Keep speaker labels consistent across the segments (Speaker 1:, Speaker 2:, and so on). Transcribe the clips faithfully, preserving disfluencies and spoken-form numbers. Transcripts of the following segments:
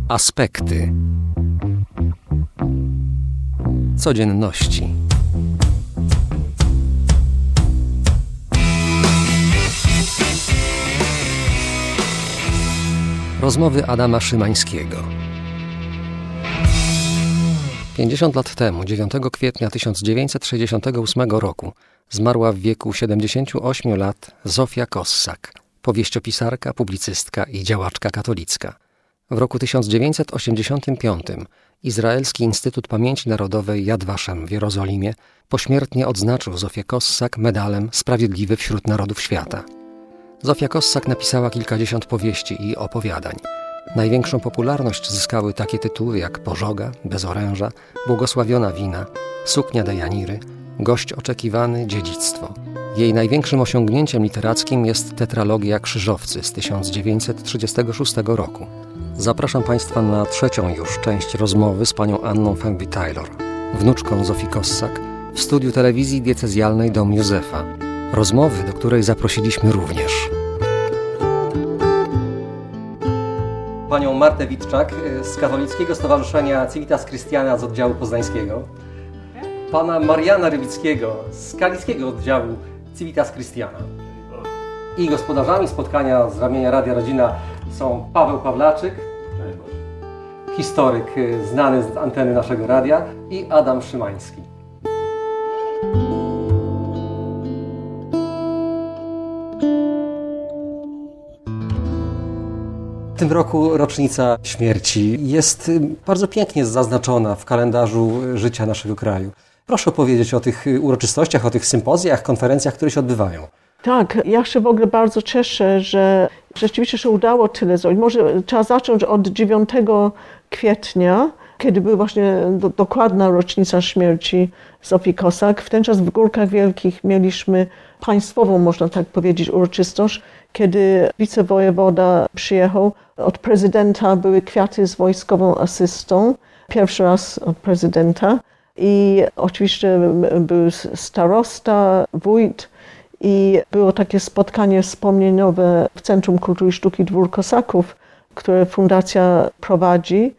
Speaker 1: Aspekty codzienności. Rozmowy Adama Szymańskiego. pięćdziesiąt lat temu, dziewiątego kwietnia tysiąc dziewięćset sześćdziesiątego ósmego roku, zmarła w wieku siedemdziesięciu ośmiu lat Zofia Kossak, powieściopisarka, publicystka i działaczka katolicka. W roku tysiąc dziewięćset osiemdziesiątym piątym Izraelski Instytut Pamięci Narodowej Yad Vashem w Jerozolimie pośmiertnie odznaczył Zofię Kossak medalem Sprawiedliwy wśród Narodów Świata. Zofia Kossak napisała kilkadziesiąt powieści i opowiadań. Największą popularność zyskały takie tytuły jak Pożoga, Bez oręża, Błogosławiona wina, Suknia Dejaniry, Gość oczekiwany, Dziedzictwo. Jej największym osiągnięciem literackim jest tetralogia Krzyżowcy z tysiąc dziewięćset trzydziestego szóstego roku. Zapraszam Państwa na trzecią już część rozmowy z panią Anną Fenby-Taylor, wnuczką Zofii Kossak, w studiu telewizji diecezjalnej Dom Józefa. Rozmowy, do której zaprosiliśmy również panią Martę Witczak z Katolickiego Stowarzyszenia Civitas Christiana z oddziału poznańskiego, pana Mariana Rybickiego z Kaliskiego oddziału Civitas Christiana. I gospodarzami spotkania z ramienia Radia Rodzina są Paweł Pawlaczyk, historyk znany z anteny naszego radia, i Adam Szymański. W tym roku rocznica śmierci jest bardzo pięknie zaznaczona w kalendarzu życia naszego kraju. Proszę opowiedzieć o tych uroczystościach, o tych sympozjach, konferencjach, które się odbywają.
Speaker 2: Tak, ja się w ogóle bardzo cieszę, że rzeczywiście się udało tyle zrobić. Może trzeba zacząć od dziewiątego kwietnia, kiedy była właśnie do, dokładna rocznica śmierci Zofii Kossak. W ten czas w Górkach Wielkich mieliśmy państwową, można tak powiedzieć, uroczystość, kiedy wicewojewoda przyjechał. Od prezydenta były kwiaty z wojskową asystą. Pierwszy raz od prezydenta. I oczywiście był starosta, wójt. I było takie spotkanie wspomnieniowe w Centrum Kultury i Sztuki Dwór Kossaków, które fundacja prowadzi.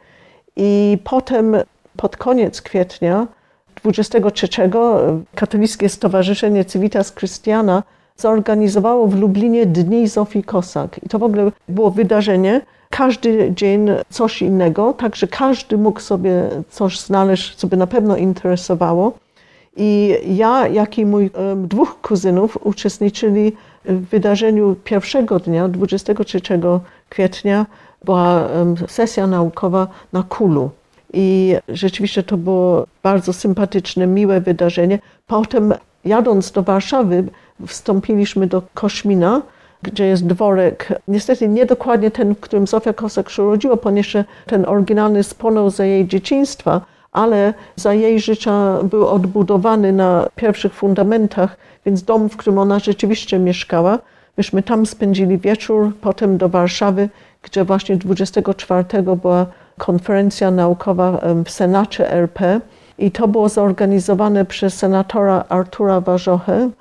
Speaker 2: I potem pod koniec kwietnia, dwudziestego trzeciego, Katolickie Stowarzyszenie Civitas Christiana zorganizowało w Lublinie Dni Zofii Kossak. I to w ogóle było wydarzenie. Każdy dzień coś innego, także każdy mógł sobie coś znaleźć, co by na pewno interesowało. I ja, jak i mój um, dwóch kuzynów uczestniczyli w wydarzeniu pierwszego dnia, dwudziestego trzeciego kwietnia, była um, sesja naukowa na Kulu. I rzeczywiście to było bardzo sympatyczne, miłe wydarzenie. Potem, jadąc do Warszawy, wstąpiliśmy do Koszmina, gdzie jest dworek, niestety nie dokładnie ten, w którym Zofia Kossak się urodziła, ponieważ ten oryginalny spłonął za jej dzieciństwa, ale za jej życia był odbudowany na pierwszych fundamentach, więc dom, w którym ona rzeczywiście mieszkała. Myśmy tam spędzili wieczór, potem do Warszawy, gdzie właśnie dwudziestego czwartego była konferencja naukowa w Senacie R P i to było zorganizowane przez senatora Artura Warzochę.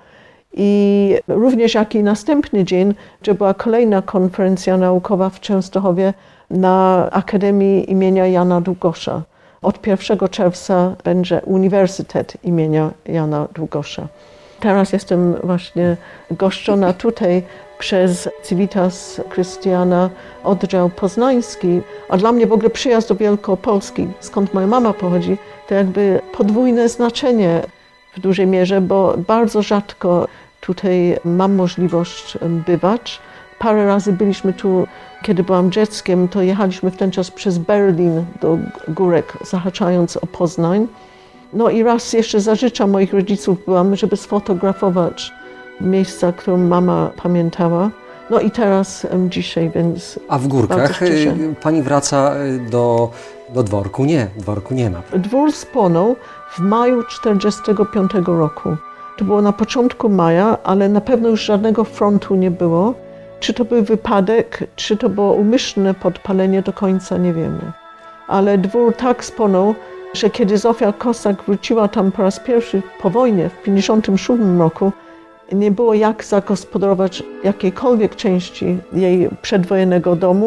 Speaker 2: I również jak i następny dzień, gdzie była kolejna konferencja naukowa w Częstochowie na Akademii imienia Jana Długosza. Od pierwszego czerwca będzie Uniwersytet imienia Jana Długosza. Teraz jestem właśnie goszczona tutaj przez Civitas Christiana oddział poznański, a dla mnie w ogóle przyjazd do Wielkopolski, skąd moja mama pochodzi, to jakby podwójne znaczenie w dużej mierze, bo bardzo rzadko tutaj mam możliwość bywać. Parę razy byliśmy tu, kiedy byłam dzieckiem, to jechaliśmy w ten czas przez Berlin do Górek, zahaczając o Poznań. No i raz jeszcze za życia moich rodziców byłam, żeby sfotografować miejsca, które mama pamiętała. No i teraz dzisiaj, więc
Speaker 1: A w Górkach pani wraca do, do dworku? Nie, dworku nie ma.
Speaker 2: Dwór spłonął w maju czterdziestego piątego roku. To było na początku maja, ale na pewno już żadnego frontu nie było. Czy to był wypadek, czy to było umyślne podpalenie, do końca nie wiemy. Ale dwór tak spłonął, że kiedy Zofia Kossak wróciła tam po raz pierwszy po wojnie w pięćdziesiątym siódmym roku, nie było jak zagospodarować jakiejkolwiek części jej przedwojennego domu.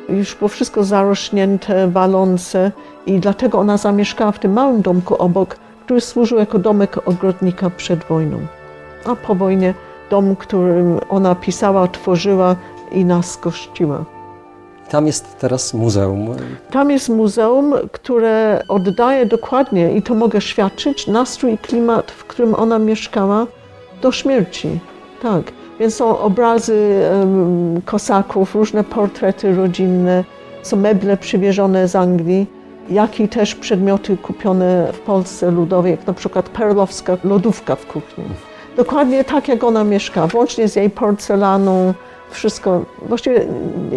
Speaker 2: Już było wszystko zarośnięte, walące i dlatego ona zamieszkała w tym małym domku obok, który służył jako domek ogrodnika przed wojną. A po wojnie dom, którym ona pisała, tworzyła i nas gościła.
Speaker 1: Tam jest teraz muzeum.
Speaker 2: Tam jest muzeum, które oddaje dokładnie, i to mogę świadczyć, nastrój i klimat, w którym ona mieszkała do śmierci. Tak. Więc są obrazy um, kosaków, różne portrety rodzinne, są meble przywiezione z Anglii, jak i też przedmioty kupione w Polsce ludowej, jak na przykład perlowska lodówka w kuchni. Dokładnie tak, jak ona mieszka, włącznie z jej porcelaną, wszystko. Właściwie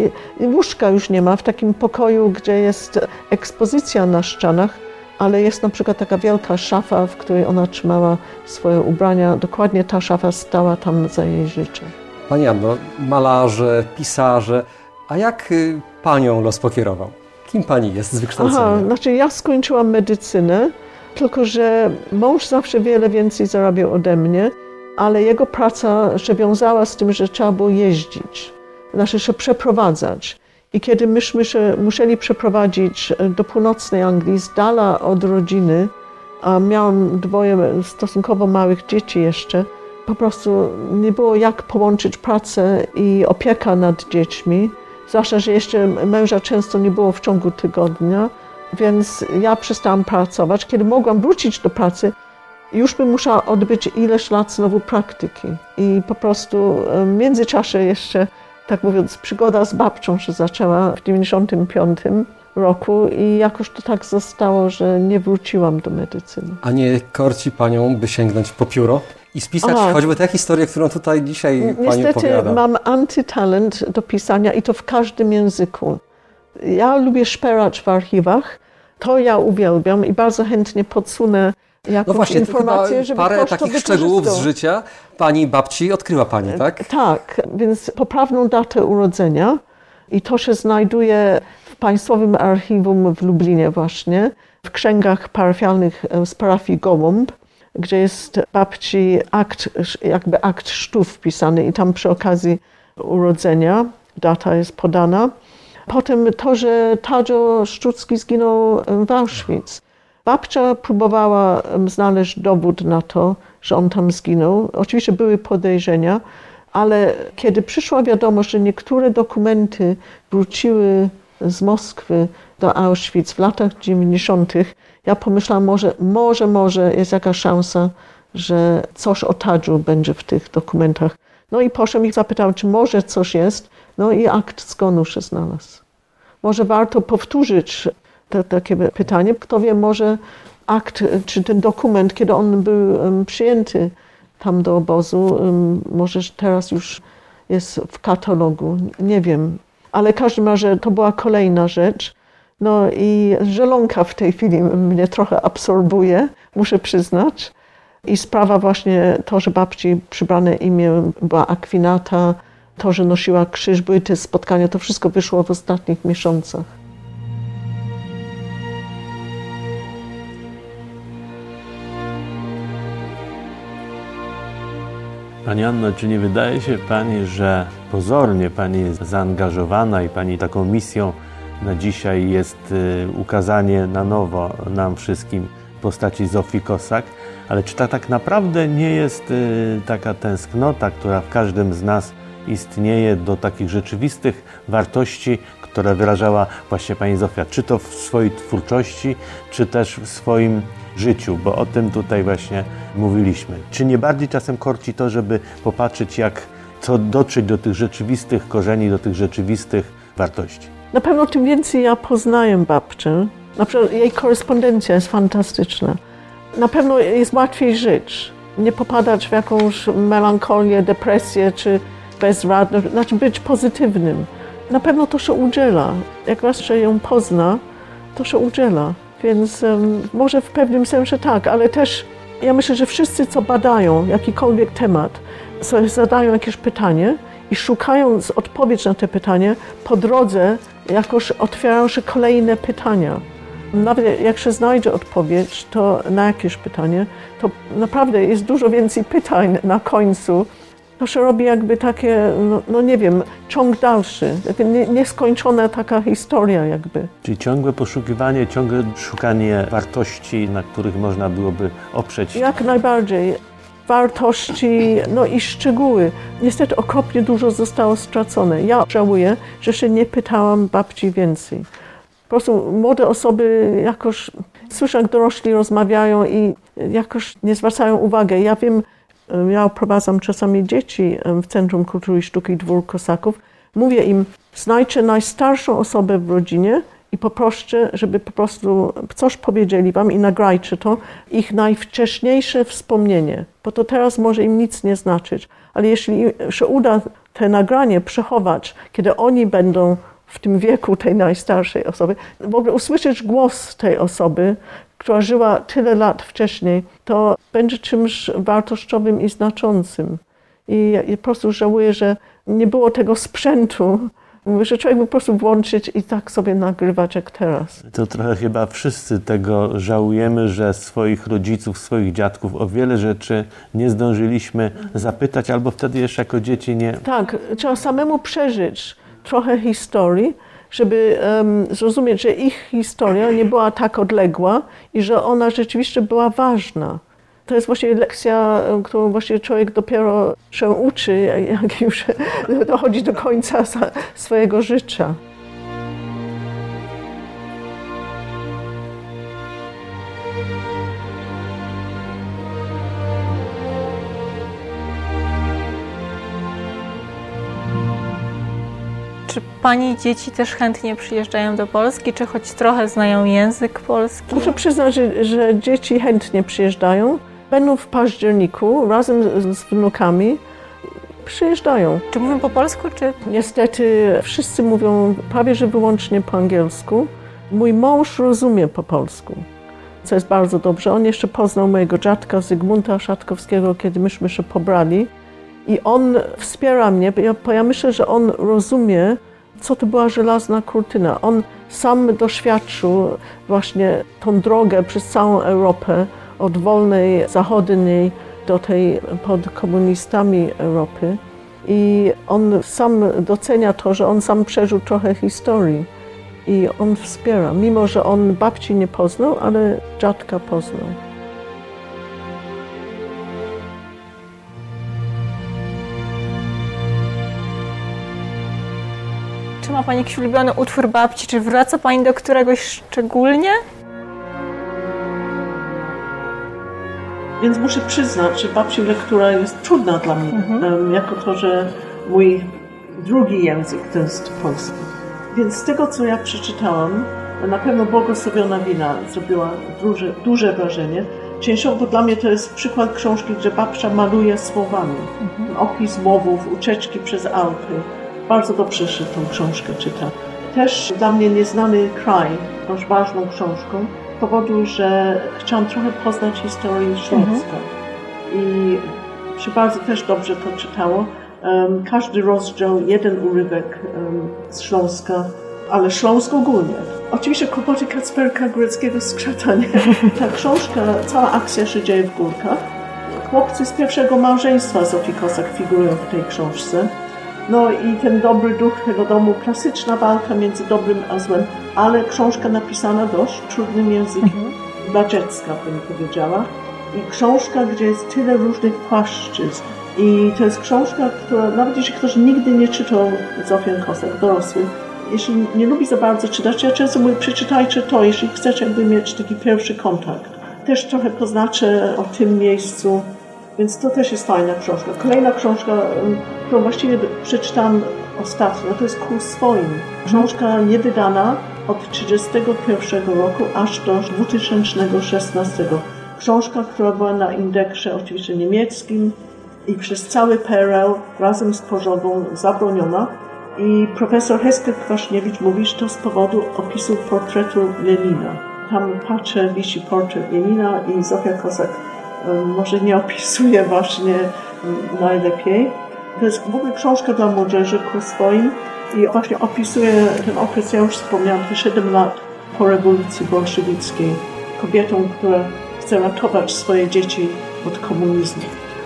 Speaker 2: łóżka już nie ma w takim pokoju, gdzie jest ekspozycja na ścianach, ale jest na przykład taka wielka szafa, w której ona trzymała swoje ubrania. Dokładnie ta szafa stała tam za jej życia.
Speaker 1: Pani Anno, malarze, pisarze, a jak panią los pokierował? Kim pani jest z wykształcenia?
Speaker 2: Aha, znaczy ja skończyłam medycynę, tylko że mąż zawsze wiele więcej zarabiał ode mnie, ale jego praca się wiązała z tym, że trzeba było jeździć, znaczy się przeprowadzać. I kiedy myśmy się musieli przeprowadzić do północnej Anglii, z dala od rodziny, a miałam dwoje stosunkowo małych dzieci jeszcze, po prostu nie było jak połączyć pracę i opiekę nad dziećmi, zwłaszcza, że jeszcze męża często nie było w ciągu tygodnia, więc ja przestałam pracować. Kiedy mogłam wrócić do pracy, już bym musiała odbyć ileś lat znowu praktyki. I po prostu w międzyczasie jeszcze, tak mówiąc, przygoda z babcią się zaczęła w dziewięćdziesiątym piątym roku i jakoś to tak zostało, że nie wróciłam do medycyny.
Speaker 1: A nie korci panią, by sięgnąć po pióro i spisać Aha. choćby tę historię, którą tutaj dzisiaj pani
Speaker 2: Niestety
Speaker 1: opowiada?
Speaker 2: Niestety mam antytalent do pisania i to w każdym języku. Ja lubię szperać w archiwach, to ja uwielbiam i bardzo chętnie podsunę jakąś
Speaker 1: no właśnie,
Speaker 2: informację, żeby
Speaker 1: parę
Speaker 2: ktoś
Speaker 1: takich
Speaker 2: to
Speaker 1: szczegółów z życia pani babci odkryła pani, tak?
Speaker 2: Tak, więc poprawną datę urodzenia i to się znajduje w Państwowym Archiwum w Lublinie właśnie, w księgach parafialnych z parafii Gołąb, gdzie jest babci akt, jakby akt chrztu wpisany i tam przy okazji urodzenia data jest podana. Potem to, że Tadzio Szczucki zginął w Auschwitz. Babcia próbowała znaleźć dowód na to, że on tam zginął. Oczywiście były podejrzenia, ale kiedy przyszła wiadomość, że niektóre dokumenty wróciły z Moskwy do Auschwitz w latach dziewięćdziesiątych, ja pomyślałam, może, może, może jest jakaś szansa, że coś o Tadziu będzie w tych dokumentach. No i poszłam ich zapytałam, czy może coś jest, no i akt zgonu się znalazł. Może warto powtórzyć to, takie pytanie. Kto wie, może akt, czy ten dokument, kiedy on był um, przyjęty tam do obozu, um, może teraz już jest w katalogu, nie wiem. Ale w każdym razie to była kolejna rzecz. No i żelonka w tej chwili mnie trochę absorbuje, muszę przyznać. I sprawa właśnie to, że babci przybrane imię była Akwinata, to, że nosiła krzyż, były te spotkania, to wszystko wyszło w ostatnich miesiącach.
Speaker 3: Pani Anno, czy nie wydaje się Pani, że pozornie Pani jest zaangażowana i Pani taką misją na dzisiaj jest ukazanie na nowo nam wszystkim postaci Zofii Kossak, ale czy ta tak naprawdę nie jest taka tęsknota, która w każdym z nas istnieje do takich rzeczywistych wartości, które wyrażała właśnie Pani Zofia, czy to w swojej twórczości, czy też w swoim życiu, bo o tym tutaj właśnie mówiliśmy. Czy nie bardziej czasem korci to, żeby popatrzeć, jak co dotrzeć do tych rzeczywistych korzeni, do tych rzeczywistych wartości?
Speaker 2: Na pewno tym więcej ja poznaję babcię. Na przykład jej korespondencja jest fantastyczna. Na pewno jest łatwiej żyć, nie popadać w jakąś melancholię, depresję czy bezradność, znaczy być pozytywnym. Na pewno to się udziela. Jak raz się ją pozna, to się udziela. Więc um, może w pewnym sensie tak, ale też ja myślę, że wszyscy, co badają jakikolwiek temat, sobie zadają jakieś pytanie i szukając odpowiedzi na te pytanie, po drodze jakoś otwierają się kolejne pytania. Nawet jak się znajdzie odpowiedź to na jakieś pytanie, to naprawdę jest dużo więcej pytań na końcu To się robi jakby takie, no, no nie wiem, ciąg dalszy, nie, nieskończona taka historia jakby.
Speaker 3: Czyli ciągłe poszukiwanie, ciągłe szukanie wartości, na których można byłoby oprzeć.
Speaker 2: Jak najbardziej. Wartości, no i szczegóły. Niestety okropnie dużo zostało stracone. Ja żałuję, że się nie pytałam babci więcej. Po prostu młode osoby jakoś, słyszę jak dorośli rozmawiają i jakoś nie zwracają uwagi. Ja wiem, ja oprowadzam czasami dzieci w Centrum Kultury i Sztuki Dwór Kosaków. Mówię im, znajdźcie najstarszą osobę w rodzinie i poproście, żeby po prostu coś powiedzieli wam i nagrajcie to, ich najwcześniejsze wspomnienie, bo to teraz może im nic nie znaczyć, ale jeśli się uda te nagranie przechować, kiedy oni będą w tym wieku tej najstarszej osoby, w ogóle usłyszeć głos tej osoby, która żyła tyle lat wcześniej, to będzie czymś wartościowym i znaczącym. I ja po prostu żałuję, że nie było tego sprzętu, że człowiek mógł po prostu włączyć i tak sobie nagrywać jak teraz.
Speaker 3: To trochę chyba wszyscy tego żałujemy, że swoich rodziców, swoich dziadków o wiele rzeczy nie zdążyliśmy zapytać, albo wtedy jeszcze jako dzieci nie...
Speaker 2: Tak, trzeba samemu przeżyć trochę historii, żeby um, zrozumieć, że ich historia nie była tak odległa i że ona rzeczywiście była ważna. To jest właśnie lekcja, którą właśnie człowiek dopiero się uczy, jak już dochodzi do końca swojego życia.
Speaker 4: Czy pani dzieci też chętnie przyjeżdżają do Polski, czy choć trochę znają język polski?
Speaker 2: Muszę przyznać, że, że dzieci chętnie przyjeżdżają. Będą w październiku razem z, z wnukami. Przyjeżdżają.
Speaker 4: Czy mówią po polsku, czy...
Speaker 2: Niestety wszyscy mówią prawie że wyłącznie po angielsku. Mój mąż rozumie po polsku, co jest bardzo dobrze. On jeszcze poznał mojego dziadka Zygmunta Szatkowskiego, kiedy myśmy się pobrali. I on wspiera mnie, bo ja myślę, że on rozumie, co to była żelazna kurtyna. On sam doświadczył właśnie tą drogę przez całą Europę, od wolnej zachodniej do tej pod komunistami Europy. I on sam docenia to, że on sam przeżył trochę historii. I on wspiera, mimo że on babci nie poznał, ale dziadka poznał.
Speaker 4: Czy ma pani jakiś ulubiony utwór babci? Czy wraca pani do któregoś szczególnie?
Speaker 2: Więc muszę przyznać, że babci lektura jest trudna dla mnie, mhm. jako to, że mój drugi język to jest polski. Więc z tego, co ja przeczytałam, na pewno Błogosławiona wina zrobiła duże, duże wrażenie. Częściowo dla mnie to jest przykład książki, gdzie babcia maluje słowami. Mhm. Opis łowów, ucieczki przez Alpy. Bardzo dobrze się tą książkę czyta. Też dla mnie Nieznany kraj, dość ważną książką, z powodu, że chciałam trochę poznać historię Śląska. Mhm. I się bardzo też dobrze to czytało. Um, każdy rozdział, jeden urywek um, z Śląska, ale Śląsk ogólnie. Oczywiście Kłopoty Kacperka Góreckiego Skrzata, nie? Ta książka, cała akcja się dzieje w Górkach. Chłopcy z pierwszego małżeństwa Zofii Kosak figurują w tej książce. No i ten dobry duch tego domu, klasyczna walka między dobrym a złem, ale książka napisana dość trudnym językiem, mhm. dla dziecka bym powiedziała. I książka, gdzie jest tyle różnych płaszczyzn. I to jest książka, która, nawet jeśli ktoś nigdy nie czytał Zofii Kosak, dorosły, jeśli nie lubi za bardzo czytać, ja często mówię, przeczytajcie to, jeśli chcecie jakby mieć taki pierwszy kontakt. Też trochę poznaczę o tym miejscu, więc to też jest fajna książka. Kolejna książka, którą właściwie przeczytałam ostatnio, to jest Ku swoim. Książka niewydana od trzydziestego pierwszego roku aż do dwa tysiące szesnastego. Książka, która była na indeksie oczywiście niemieckim i przez cały P R L razem z Pożogą zabroniona. I profesor Heskel Kwaszniewicz mówi, że to z powodu opisu portretu Lenina. Tam patrzę, wisi portret Lenina i Zofia Kosak um, może nie opisuje właśnie um, najlepiej. To jest w ogóle książka dla młodzieży ku swoim i właśnie opisuje ten okres, ja już wspomniałam, te siedem lat po rewolucji bolszewickiej. Kobietą, która chce ratować swoje dzieci od komunizmu.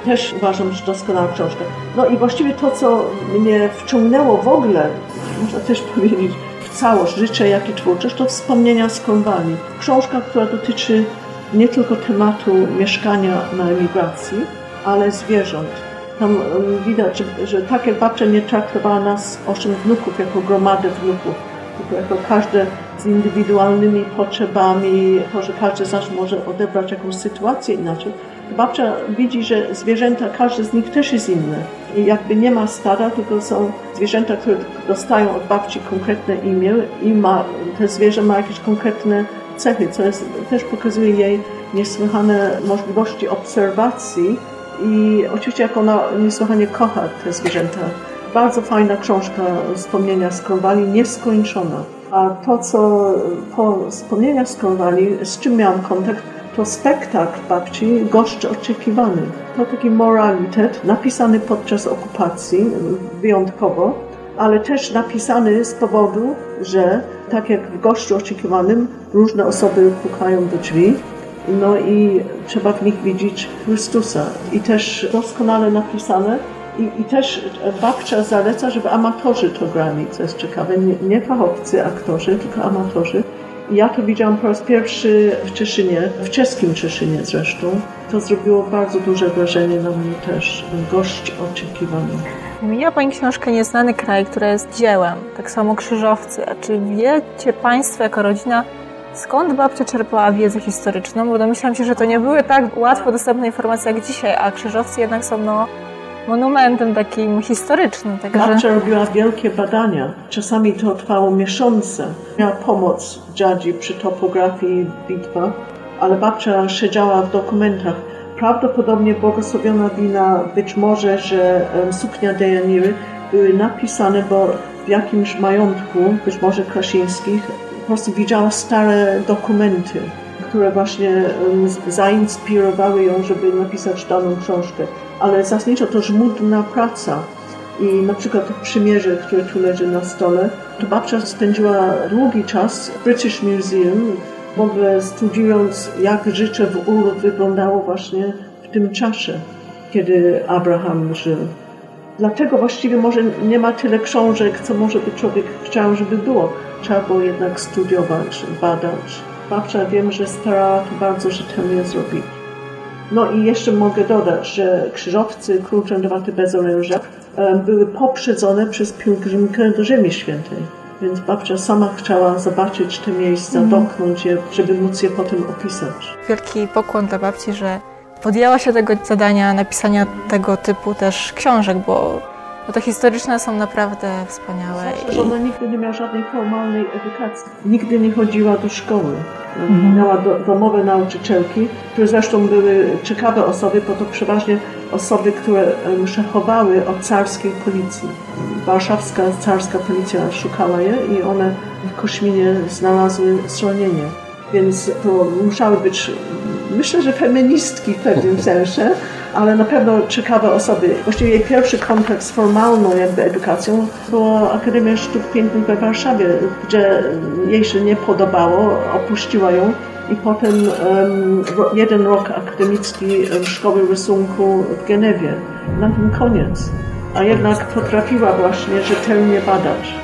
Speaker 2: Też uważam, że doskonała książka. No i właściwie to, co mnie wciągnęło w ogóle, można też powiedzieć, w całość życia, jak i twórczość, to wspomnienia z Cornwalli. Książka, która dotyczy nie tylko tematu mieszkania na emigracji, ale zwierząt. Tam widać, że, że tak jak babcia nie traktowała nas, osiem wnuków, jako gromadę wnuków, tylko jako każde z indywidualnymi potrzebami, to, że każdy z nas może odebrać jakąś sytuację inaczej. Babcia widzi, że zwierzęta, każde z nich też jest inne. I jakby nie ma stada, tylko są zwierzęta, które dostają od babci konkretne imię i ma, te zwierzę ma jakieś konkretne cechy, co jest, też pokazuje jej niesłychane możliwości obserwacji i oczywiście jak ona niesłychanie kocha te zwierzęta. Bardzo fajna książka Wspomnienia z Cornwalli, nieskończona. A to, co po Wspomnienia z Cornwalli, z czym miałam kontakt, to spektakl babci Gość Oczekiwany. To taki moralitet napisany podczas okupacji, wyjątkowo, ale też napisany z powodu, że tak jak w Gościu Oczekiwanym różne osoby pukają do drzwi, no i trzeba w nich widzieć Chrystusa. I też doskonale napisane. I, I też babcia zaleca, żeby amatorzy to grali, co jest ciekawe. Nie, nie fachowcy, aktorzy, tylko amatorzy. I ja to widziałam po raz pierwszy w Cieszynie, w czeskim Cieszynie zresztą. To zrobiło bardzo duże wrażenie na mnie też. Gość Oczekiwany.
Speaker 4: Wymieniła Pani książkę Nieznany kraj, która jest dziełem, tak samo Krzyżowcy. A czy wiecie Państwo jako rodzina, skąd babcia czerpała wiedzę historyczną? Bo domyślam się, że to nie były tak łatwo dostępne informacje jak dzisiaj, a Krzyżowcy jednak są no, monumentem takim historycznym. Także...
Speaker 2: Babcia robiła wielkie badania. Czasami to trwało miesiące. Miała pomoc dziadzi przy topografii bitwa, ale babcia siedziała w dokumentach. Prawdopodobnie błogosławiona wina, być może, że um, suknia Dejaniry były napisane, bo w jakimś majątku, być może Krasińskich, po prostu widziała stare dokumenty, które właśnie um, zainspirowały ją, żeby napisać daną książkę. Ale zasadniczo to żmudna praca. I na przykład w Przymierze, które tu leży na stole, to babcia spędziła długi czas w British Museum, w ogóle studiując, jak życie w Ur wyglądało właśnie w tym czasie, kiedy Abraham żył. Dlatego właściwie może nie ma tyle książek, co może by człowiek chciał, żeby było. Trzeba było jednak studiować, badać. Babcia wiem, że starała to bardzo rzetelnie zrobić. No i jeszcze mogę dodać, że Krzyżowcy, Król Trędowaty bez oręża były poprzedzone przez pielgrzymkę do Ziemi Świętej. Więc babcia sama chciała zobaczyć te miejsca, mm. dotknąć je, żeby móc je potem opisać.
Speaker 4: Wielki pokłon dla babci, że podjęła się tego zadania napisania tego typu też książek, bo, bo te historyczne są naprawdę wspaniałe.
Speaker 2: Zawsze, że ona nigdy nie miała żadnej formalnej edukacji. Nigdy nie chodziła do szkoły. Mm. Miała do, domowe nauczycielki, które zresztą były ciekawe osoby, bo to przeważnie osoby, które szefowały od carskiej policji. Warszawska carska policja szukała je i one w Kośminie znalazły schronienie. Więc to musiały być, myślę, że feministki w pewnym sensie, ale na pewno ciekawe osoby. Właściwie jej pierwszy kontakt z formalną jakby edukacją była Akademia Sztuk Pięknych we Warszawie, gdzie jej się nie podobało, opuściła ją i potem um, jeden rok akademicki Szkoły Rysunku w Genewie. Na tym koniec. A jednak potrafiła właśnie rzetelnie badać.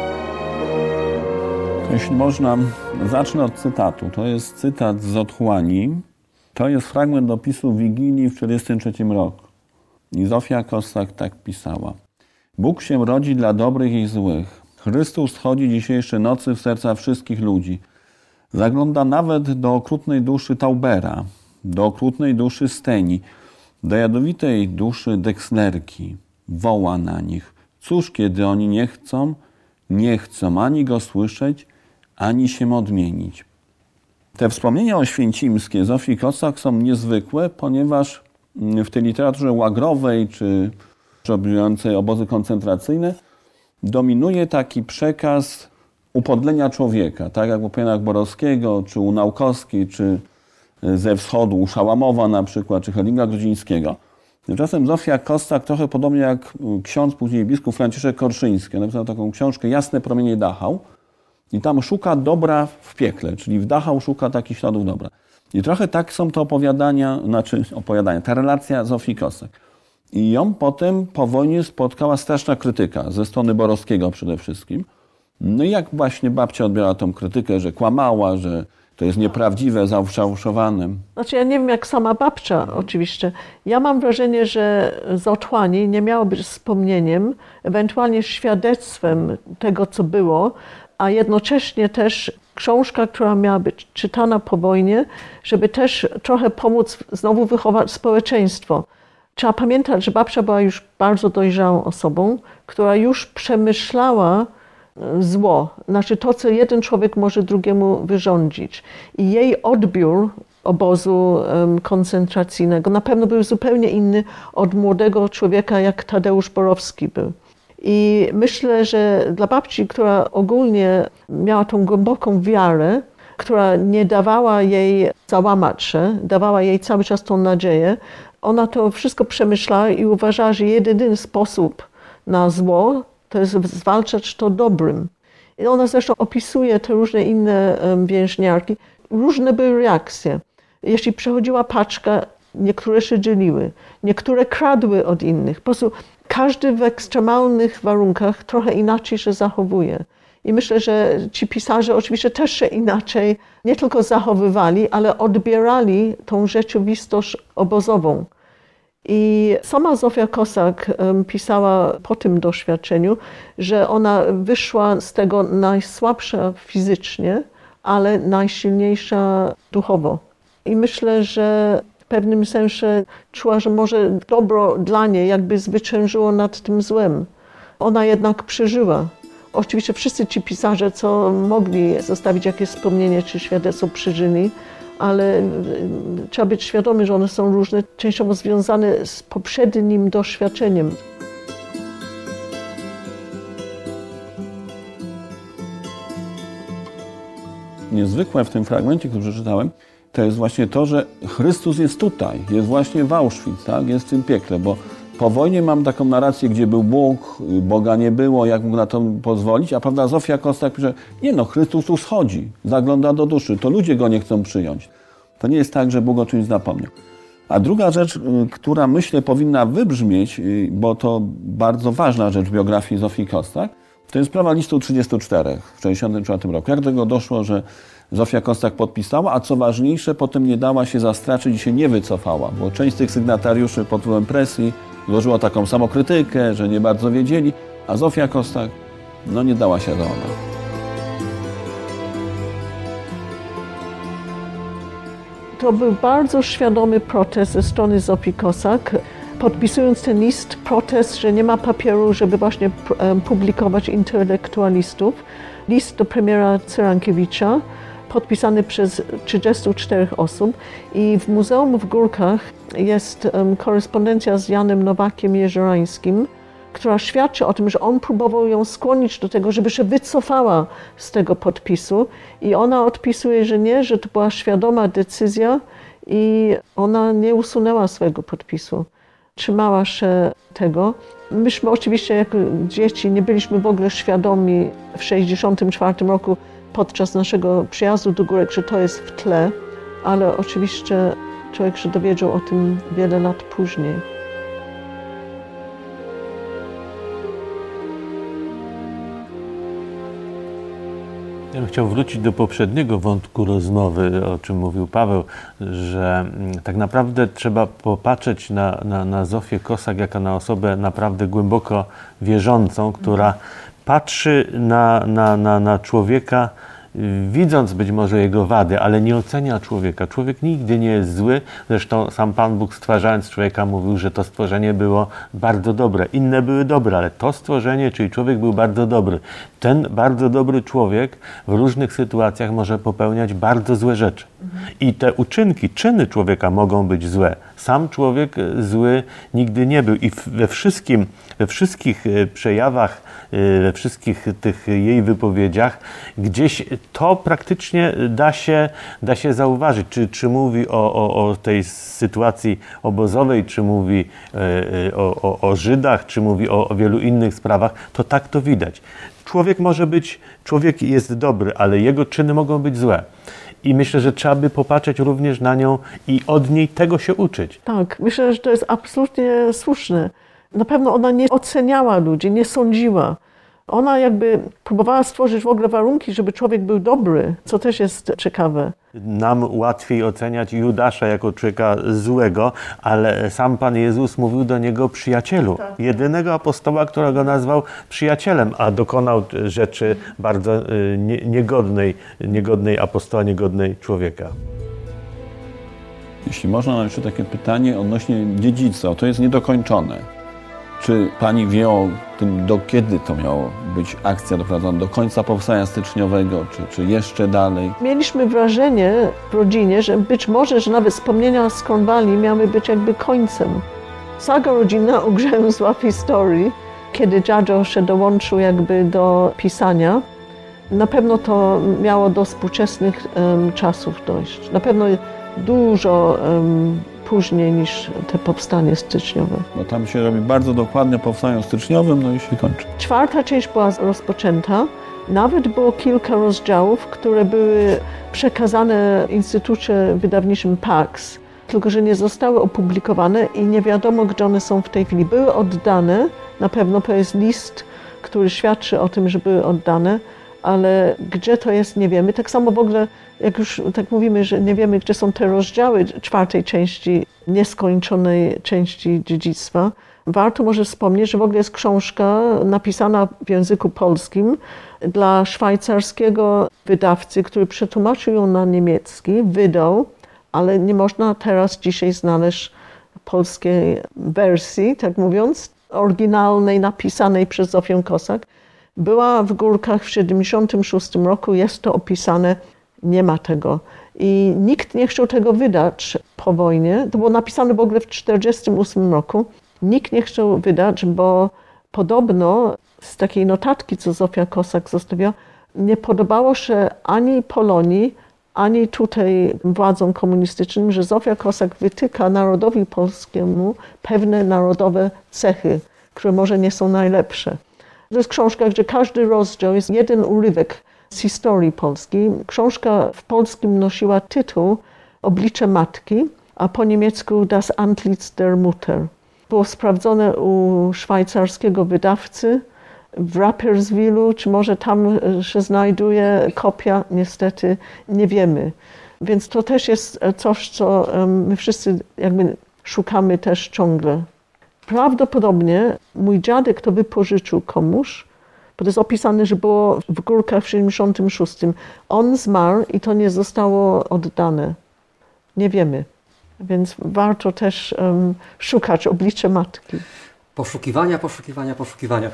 Speaker 5: Jeśli można, zacznę od cytatu. To jest cytat z Otchłani. To jest fragment opisu Wigilii w czterdziestym trzecim roku. I Zofia Kossak tak pisała. Bóg się rodzi dla dobrych i złych. Chrystus wchodzi dzisiejszej nocy w serca wszystkich ludzi. Zagląda nawet do okrutnej duszy Taubera, do okrutnej duszy Steni, do jadowitej duszy Dekslerki. Woła na nich. Cóż, kiedy oni nie chcą, nie chcą ani go słyszeć, ani się odmienić. Te wspomnienia oświęcimskie Zofii Kossak są niezwykłe, ponieważ w tej literaturze łagrowej czy robiącej obozy koncentracyjne dominuje taki przekaz upodlenia człowieka, tak jak w opowieściach Borowskiego, czy u Naukowskiej, czy ze wschodu, u Szałamowa na przykład, czy Hedwinga Grudzińskiego. Tymczasem Zofia Kossak, trochę podobnie jak ksiądz, później biskup Franciszek Korszyński, napisał taką książkę Jasne promienie Dachau i tam szuka dobra w piekle, czyli w Dachau szuka takich śladów dobra. I trochę tak są to opowiadania, znaczy opowiadania, ta relacja Zofii Kossak. I ją potem po wojnie spotkała straszna krytyka, ze strony Borowskiego przede wszystkim. No i jak właśnie babcia odbierała tą krytykę, że kłamała, że to jest nieprawdziwe, zafałszowane.
Speaker 2: Znaczy ja nie wiem jak sama babcia oczywiście. Ja mam wrażenie, że z otchłani nie miało być wspomnieniem, ewentualnie świadectwem tego, co było, a jednocześnie też książka, która miała być czytana po wojnie, żeby też trochę pomóc znowu wychować społeczeństwo. Trzeba pamiętać, że babcia była już bardzo dojrzałą osobą, która już przemyślała zło, znaczy to, co jeden człowiek może drugiemu wyrządzić. I jej odbiór obozu um, koncentracyjnego na pewno był zupełnie inny od młodego człowieka, jak Tadeusz Borowski był. I myślę, że dla babci, która ogólnie miała tą głęboką wiarę, która nie dawała jej załamać się, dawała jej cały czas tą nadzieję, ona to wszystko przemyślała i uważała, że jedyny sposób na zło to jest zwalczać to dobrym. I ona zresztą opisuje te różne inne więźniarki. Różne były reakcje. Jeśli przechodziła paczka, niektóre się dzieliły, niektóre kradły od innych. Po prostu każdy w ekstremalnych warunkach trochę inaczej się zachowuje. I myślę, że ci pisarze oczywiście też się inaczej nie tylko zachowywali, ale odbierali tą rzeczywistość obozową. I sama Zofia Kossak pisała po tym doświadczeniu, że ona wyszła z tego najsłabsza fizycznie, ale najsilniejsza duchowo. I myślę, że w pewnym sensie czuła, że może dobro dla niej jakby zwyciężyło nad tym złem. Ona jednak przeżyła. Oczywiście wszyscy ci pisarze, co mogli zostawić jakieś wspomnienie czy świadectwo, przeżyli, ale trzeba być świadomy, że one są różne, częściowo związane z poprzednim doświadczeniem.
Speaker 5: Niezwykłe w tym fragmencie, który przeczytałem, to jest właśnie to, że Chrystus jest tutaj, jest właśnie w Auschwitz, tak? Jest w tym piekle, bo po wojnie mam taką narrację, gdzie był Bóg, Boga nie było, jak mógł na to pozwolić, a prawda Zofia Kossak pisze, nie no, Chrystus tu schodzi, zagląda do duszy, to ludzie go nie chcą przyjąć. To nie jest tak, że Bóg o czymś zapomniał. A druga rzecz, która myślę powinna wybrzmieć, bo to bardzo ważna rzecz w biografii Zofii Kossak, to jest sprawa listu trzydziestu czterech w tysiąc dziewięćset sześćdziesiątym czwartym roku. Jak do tego doszło, że Zofia Kossak podpisała, a co ważniejsze, potem nie dała się zastraszyć i się nie wycofała, bo część z tych sygnatariuszy pod wpływem presji złożyła taką samokrytykę, że nie bardzo wiedzieli, a Zofia Kossak no, nie dała się załamać.
Speaker 2: To był bardzo świadomy protest ze strony Zofii Kossak. Podpisując ten list, protest, że nie ma papieru, żeby właśnie publikować intelektualistów. List do premiera Cyrankiewicza, podpisany przez trzydziestu czterech osób. I w Muzeum w Górkach jest um, korespondencja z Janem Nowakiem Jeziorańskim, która świadczy o tym, że on próbował ją skłonić do tego, żeby się wycofała z tego podpisu. I ona odpisuje, że nie, że to była świadoma decyzja i ona nie usunęła swojego podpisu. Trzymała się tego. Myśmy oczywiście jako dzieci nie byliśmy w ogóle świadomi w tysiąc dziewięćset sześćdziesiątym czwartym roku podczas naszego przyjazdu do Górek, że to jest w tle, ale oczywiście człowiek się dowiedział o tym wiele lat później.
Speaker 3: Ja bym chciał wrócić do poprzedniego wątku rozmowy, o czym mówił Paweł, że tak naprawdę trzeba popatrzeć na, na, na Zofię Kossak jako na osobę naprawdę głęboko wierzącą, która patrzy na, na, na, na człowieka, widząc być może jego wady, ale nie ocenia człowieka. Człowiek nigdy nie jest zły. Zresztą sam Pan Bóg, stwarzając człowieka, mówił, że to stworzenie było bardzo dobre. Inne były dobre, ale to stworzenie, czyli człowiek, był bardzo dobry. Ten bardzo dobry człowiek w różnych sytuacjach może popełniać bardzo złe rzeczy. I te uczynki, czyny człowieka mogą być złe. Sam człowiek zły nigdy nie był. I we wszystkim, we wszystkich przejawach, we wszystkich tych jej wypowiedziach gdzieś to praktycznie da się, da się zauważyć. Czy, czy mówi o, o, o tej sytuacji obozowej, czy mówi o, o, o Żydach, czy mówi o, o wielu innych sprawach, to tak to widać. człowiek może być, człowiek jest dobry, ale jego czyny mogą być złe. I myślę, że trzeba by popatrzeć również na nią i od niej tego się uczyć.
Speaker 2: Tak, myślę, że to jest absolutnie słuszne. Na pewno ona nie oceniała ludzi, nie sądziła. Ona jakby próbowała stworzyć w ogóle warunki, żeby człowiek był dobry, co też jest ciekawe.
Speaker 3: Nam łatwiej oceniać Judasza jako człowieka złego, ale sam Pan Jezus mówił do niego przyjacielu. Tak. Jedynego apostoła, którego nazwał przyjacielem, a dokonał rzeczy bardzo niegodnej, niegodnej apostoła, niegodnej człowieka.
Speaker 5: Jeśli można, mam jeszcze takie pytanie odnośnie dziedzictwa. To jest niedokończone. Czy Pani wie o tym, do kiedy to miało być akcja doprowadzona? Do końca powstania styczniowego, czy, czy jeszcze dalej?
Speaker 2: Mieliśmy wrażenie w rodzinie, że być może, że nawet wspomnienia z Cornwalli miały być jakby końcem. Saga rodzinna ugrzęzła w historii, kiedy dziadzio się dołączył jakby do pisania. Na pewno to miało do współczesnych um, czasów dojść. Na pewno dużo um, później niż te powstanie styczniowe.
Speaker 5: Bo tam się robi bardzo dokładnie o powstaniu styczniowym, no i się kończy.
Speaker 2: Czwarta część była rozpoczęta. Nawet było kilka rozdziałów, które były przekazane Instytucie Wydawniczym Pax, tylko że nie zostały opublikowane i nie wiadomo, gdzie one są w tej chwili. Były oddane, na pewno to jest list, który świadczy o tym, że były oddane, ale gdzie to jest, nie wiemy. Tak samo w ogóle, jak już tak mówimy, że nie wiemy, gdzie są te rozdziały czwartej części, nieskończonej części dziedzictwa, warto może wspomnieć, że w ogóle jest książka napisana w języku polskim dla szwajcarskiego wydawcy, który przetłumaczył ją na niemiecki, wydał, ale nie można teraz dzisiaj znaleźć polskiej wersji, tak mówiąc, oryginalnej, napisanej przez Zofię Kossak. Była w Górkach w siedemdziesiątym szóstym roku, jest to opisane, nie ma tego. I nikt nie chciał tego wydać po wojnie. To było napisane w ogóle w czterdziestym ósmym roku. Nikt nie chciał wydać, bo podobno z takiej notatki, co Zofia Kossak zostawiła, nie podobało się ani Polonii, ani tutaj władzom komunistycznym, że Zofia Kossak wytyka narodowi polskiemu pewne narodowe cechy, które może nie są najlepsze. To jest książka, gdzie każdy rozdział jest jeden urywek z historii Polski. Książka w polskim nosiła tytuł Oblicze Matki, a po niemiecku Das Antlitz der Mutter. Było sprawdzone u szwajcarskiego wydawcy w Rapperswilu, czy może tam się znajduje kopia, niestety nie wiemy. Więc to też jest coś, co my wszyscy jakby szukamy też ciągle. Prawdopodobnie mój dziadek to wypożyczył komuś, bo to jest opisane, że było w Górkach w siedemdziesiątym szóstym. On zmarł i to nie zostało oddane. Nie wiemy. Więc warto też um, szukać oblicze matki.
Speaker 1: Poszukiwania, poszukiwania, poszukiwania.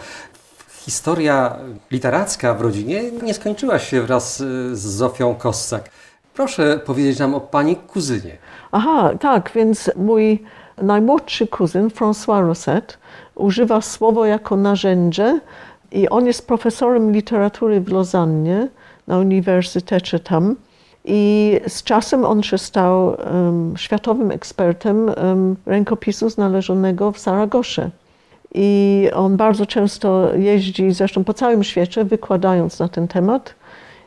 Speaker 1: Historia literacka w rodzinie nie skończyła się wraz z Zofią Kossak. Proszę powiedzieć nam o pani kuzynie.
Speaker 2: Aha, tak, więc mój najmłodszy kuzyn, François Rosset, używa słowa jako narzędzie i on jest profesorem literatury w Lozannie, na uniwersytecie tam. I z czasem on się stał um, światowym ekspertem um, rękopisu znalezionego w Saragosze. I on bardzo często jeździ, zresztą po całym świecie, wykładając na ten temat.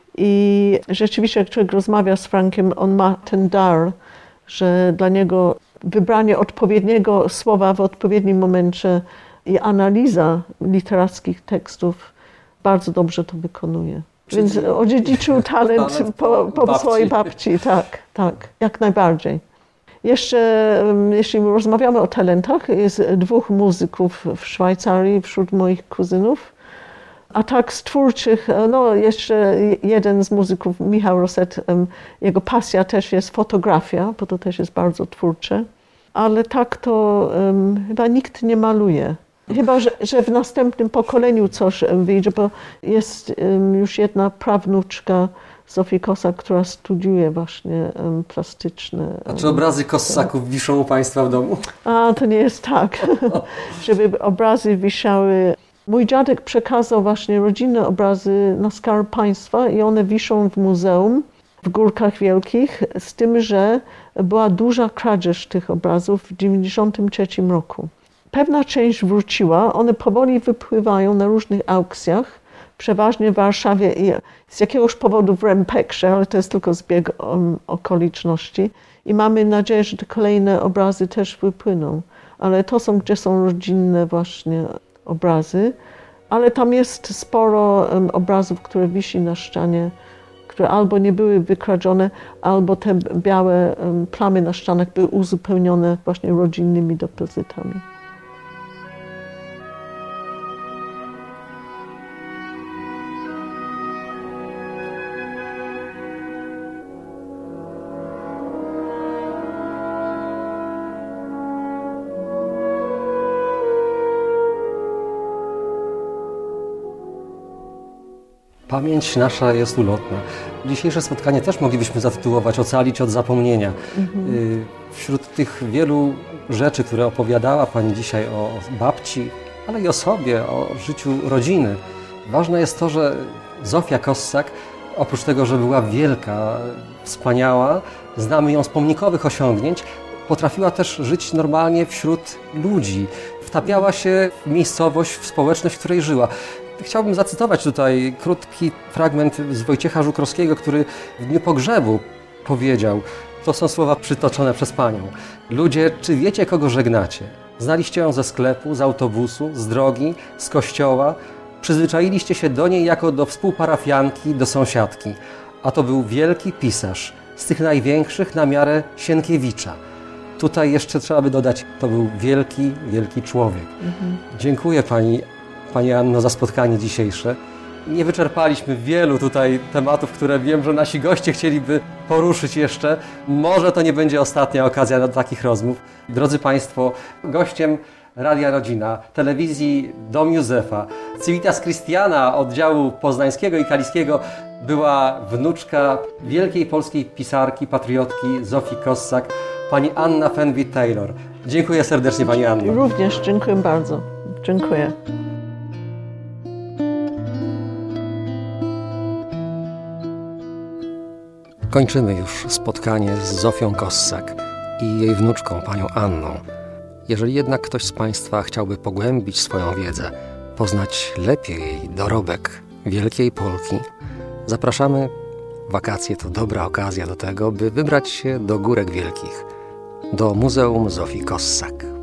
Speaker 2: I rzeczywiście, jak człowiek rozmawia z Frankiem, on ma ten dar, że dla niego wybranie odpowiedniego słowa w odpowiednim momencie i analiza literackich tekstów bardzo dobrze to wykonuje. Czyli więc odziedziczył talent, talent po, po babci. swojej babci, tak, tak, jak najbardziej. Jeszcze, jeśli rozmawiamy o talentach, jest dwóch muzyków w Szwajcarii wśród moich kuzynów. A tak z twórczych, no jeszcze jeden z muzyków, Michał Rosset, jego pasja też jest fotografia, bo to też jest bardzo twórcze. Ale tak to um, chyba nikt nie maluje. Chyba, że, że w następnym pokoleniu coś wyjdzie, bo jest um, już jedna prawnuczka Zofii Kossak, która studiuje właśnie um, plastyczne. Um,
Speaker 1: A czy obrazy Kossaków wiszą u Państwa w domu?
Speaker 2: A, to nie jest tak, żeby obrazy wisiały. Mój dziadek przekazał właśnie rodzinne obrazy na skarb państwa i one wiszą w muzeum w Górkach Wielkich, z tym, że była duża kradzież tych obrazów w dziewięćdziesiątym trzecim roku. Pewna część wróciła, one powoli wypływają na różnych aukcjach przeważnie w Warszawie i z jakiegoś powodu w Rempekrze, ale to jest tylko zbieg um, okoliczności. I mamy nadzieję, że te kolejne obrazy też wypłyną. Ale to są, gdzie są rodzinne właśnie obrazy. Ale tam jest sporo um, obrazów, które wisi na ścianie, które albo nie były wykradzione, albo te białe um, plamy na ścianach były uzupełnione właśnie rodzinnymi depozytami.
Speaker 1: Pamięć nasza jest ulotna. Dzisiejsze spotkanie też moglibyśmy zatytułować Ocalić od zapomnienia. Mhm. Wśród tych wielu rzeczy, które opowiadała Pani dzisiaj o babci, ale i o sobie, o życiu rodziny, ważne jest to, że Zofia Kossak, oprócz tego, że była wielka, wspaniała, znamy ją z pomnikowych osiągnięć, potrafiła też żyć normalnie wśród ludzi. Wtapiała się w miejscowość, w społeczność, w której żyła. Chciałbym zacytować tutaj krótki fragment z Wojciecha Żukrowskiego, który w dniu pogrzebu powiedział, to są słowa przytoczone przez Panią. Ludzie, czy wiecie, kogo żegnacie? Znaliście ją ze sklepu, z autobusu, z drogi, z kościoła. Przyzwyczailiście się do niej jako do współparafianki, do sąsiadki. A to był wielki pisarz, z tych największych na miarę Sienkiewicza. Tutaj jeszcze trzeba by dodać, to był wielki, wielki człowiek. Mhm. Dziękuję Pani, Pani Anno, za spotkanie dzisiejsze. Nie wyczerpaliśmy wielu tutaj tematów, które wiem, że nasi goście chcieliby poruszyć jeszcze. Może to nie będzie ostatnia okazja do takich rozmów. Drodzy Państwo, gościem Radia Rodzina, telewizji Dom Józefa, Civitas Christiana oddziału poznańskiego i kaliskiego była wnuczka wielkiej polskiej pisarki, patriotki Zofii Kossak, pani Anna Fenwick-Taylor. Dziękuję serdecznie Pani Anno.
Speaker 2: Również dziękuję bardzo. Dziękuję.
Speaker 1: Kończymy już spotkanie z Zofią Kossak i jej wnuczką, panią Anną. Jeżeli jednak ktoś z Państwa chciałby pogłębić swoją wiedzę, poznać lepiej jej dorobek wielkiej Polki, zapraszamy. Wakacje to dobra okazja do tego, by wybrać się do Górek Wielkich, do Muzeum Zofii Kossak.